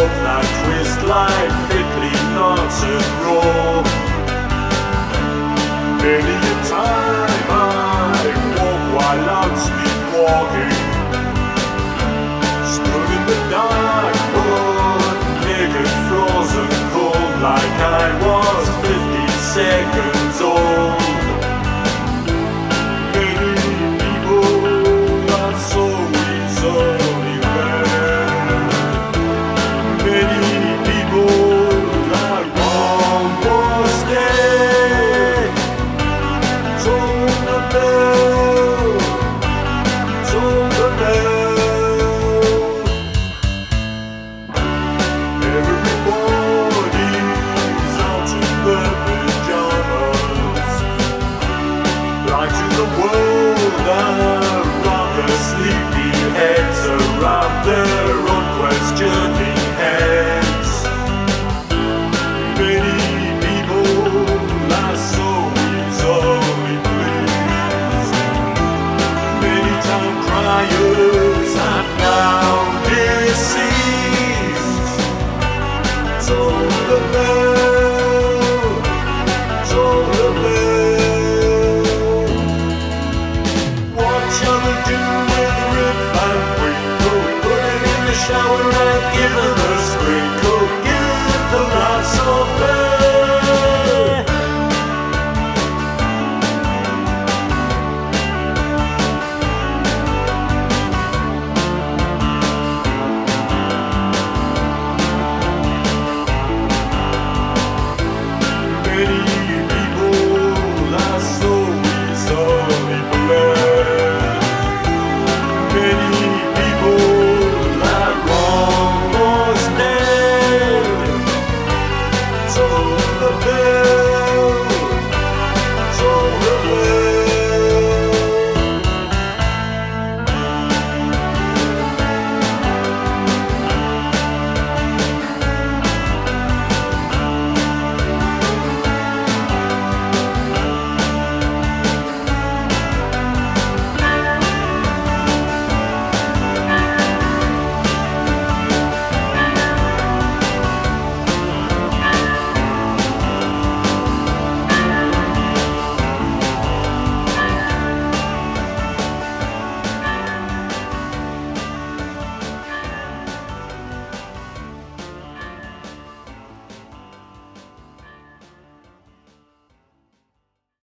walk like twist like prickly knots and roll. Many a time I walk while I'm sleepwalking, stood in the dark, but naked, frozen cold, like I was 50 seconds old. Many people are so easily led. Many people are almost dead. Toll the bell, toll the bell. Everybody's out in their pajamas, blind to the world around their sleepy heads, around their unquestioning heads. Many people are so easily pleased. Many town criers are now deceased. Toll the bell, toll the bell. What shall we do with the rip and winkle? Put it in the shower and give it a sprinkle. Give the lots of bell. Many people are so easily bled. Many